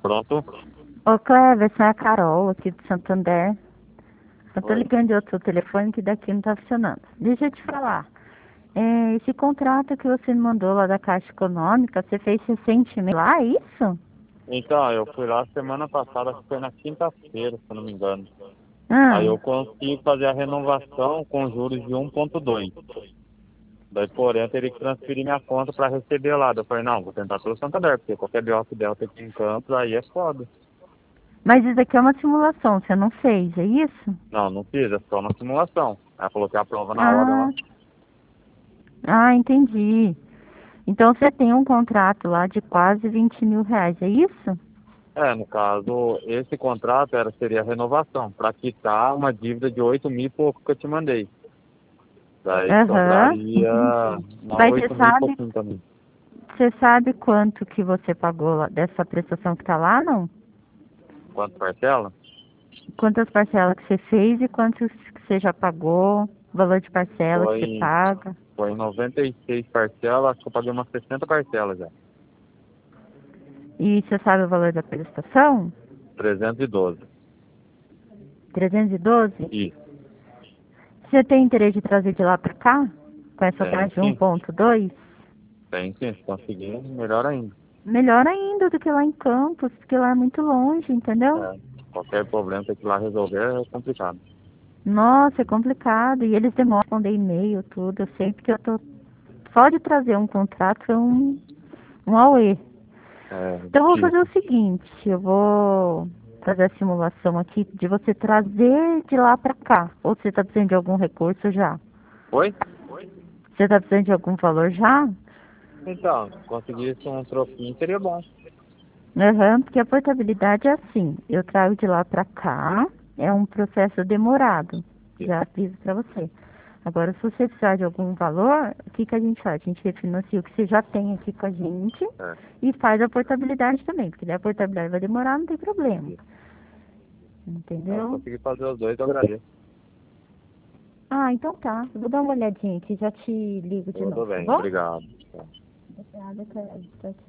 Pronto? Ô, Cleber, essa é a Carol, aqui do Santander. Eu tô Oi. ligando de outro telefone que daqui não tá funcionando. Deixa eu te falar. Esse contrato que você me mandou lá da Caixa Econômica, você fez recentemente lá, é isso? Então, eu fui lá semana passada, acho que foi na quinta-feira, se eu não me engano. Aí Ah, eu consegui fazer a renovação com juros de 1,2. Daí, porém, eu teria que transferir minha conta para receber lá. Daí eu falei, não, vou tentar pelo Santander, porque qualquer BO que Delta aqui em Campos, aí é foda. mas isso aqui é uma simulação, você não fez, é isso? Não, não fiz, é só uma simulação. Ela falou que aprova na hora lá. Ah, entendi. Então você tem um contrato lá de quase 20 mil reais, é isso? É, no caso, esse contrato seria a renovação, para quitar uma dívida de 8 mil e pouco que eu te mandei. Daí Aham, sobraria entendi. uma Mas 8 mil e pouquinho também. você sabe quanto que você pagou lá, dessa prestação que tá lá, não? Quanto parcela? Quantas parcelas que você fez e quantos que você já pagou, valor de parcela que você Foi, paga. foi em 96 parcelas, acho que eu paguei umas 60 parcelas já. E você sabe o valor da prestação? 312. 312? Isso, Você tem interesse de trazer de lá pra cá? Com essa tem taxa de sim. 1,2? Tem sim, se conseguir, melhor ainda. Melhor ainda do que lá em Campos, porque lá é muito longe, entendeu? É, qualquer problema tem que ir lá resolver é complicado. Nossa, é complicado. E eles demoram a responder e-mail, tudo. Eu sei porque eu tô. Só de trazer um contrato é um auê. É, Então eu vou fazer o difícil. seguinte, eu vou fazer a simulação aqui de você trazer de lá pra cá. Ou você tá precisando de algum recurso já? Oi? Você tá precisando de algum valor já? Então, se conseguisse um troquinho seria bom. Aham, porque a portabilidade é assim, eu trago de lá pra cá, é um processo demorado, já aviso pra você. Agora, se você precisar de algum valor, o que que a gente faz? A gente refinancia o que você já tem aqui com a gente É, e faz a portabilidade também, porque daí a portabilidade vai demorar, não tem problema. isso. Se Entendeu? conseguir fazer os dois, eu agradeço. Ah, então tá. Vou dar uma olhadinha aqui, já te ligo de novo, Tudo tá bem, bom? obrigado. Obrigada, Cléber. Tchau, tchau.